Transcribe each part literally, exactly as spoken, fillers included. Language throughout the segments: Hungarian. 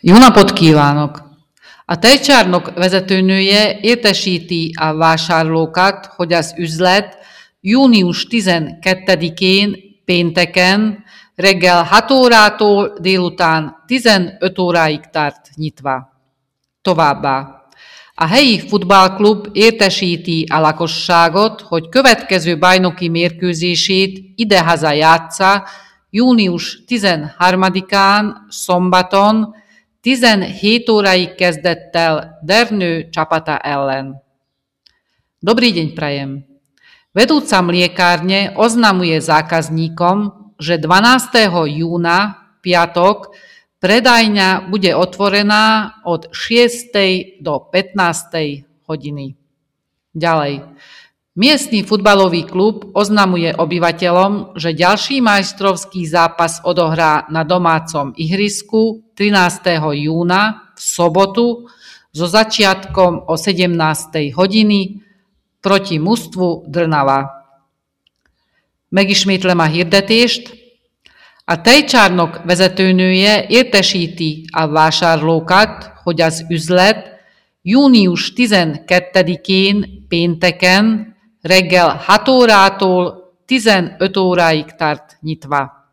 Jó napot kívánok! A tejcsarnok vezetőnője értesíti a vásárlókat, hogy az üzlet június tizenkettedikén pénteken reggel hat órától délután tizenöt óráig tart nyitva. Továbbá a helyi futballklub értesíti a lakosságot, hogy következő bajnoki mérkőzését idehaza játsza június tizenharmadikán szombaton tizenhét óráig kezdettel Dernő csapata ellen. Dobrý deň prajem. Vedúca mliekárne oznamuje zákazníkom, že dvanásteho júna, piatok, predajňa bude otvorená od šiestej do pätnástej hodiny. Ďalej. Miestny futbalový klub oznamuje obyvateľom, že ďalší majstrovský zápas odohrá na domácom ihrisku trinásteho júna v sobotu so začiatkom o sedemnástej hodiny proti mužstvu Trnava. Megismétlem a hirdetést. A tejcsarnok vezetőnője értesíti a vásárlókat, hogy az üzlet június tizenkettedikén pénteken reggel hat órától tizenöt óráig tart nyitva.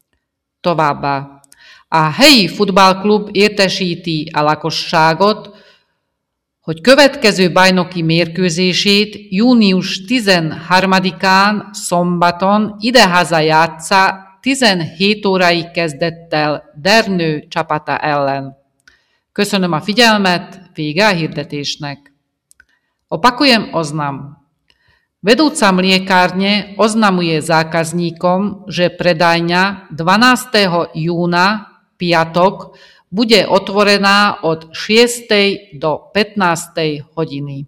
Továbbá a helyi futballklub értesíti a lakosságot, hogy következő bajnoki mérkőzését június tizenharmadikán szombaton idehaza játsza tizenhét óráig kezdettel Dernő csapata ellen. Köszönöm a figyelmet, vége a hirdetésnek. Opakujem oznam. Vedúca mliekárne oznamuje zákazníkom, že predajňa dvanásteho júna, piatok, bude otvorená od šiestej do pätnástej hodiny.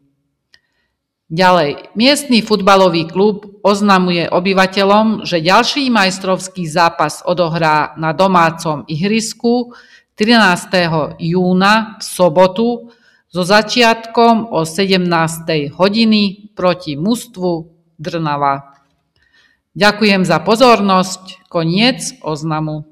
Ďalej, miestny futbalový klub oznamuje obyvateľom, že ďalší majstrovský zápas odohrá na domácom ihrisku trinásteho júna v sobotu so začiatkom o sedemnástej hodiny proti mužstvu Trnava. Ďakujem za pozornosť, koniec oznamu.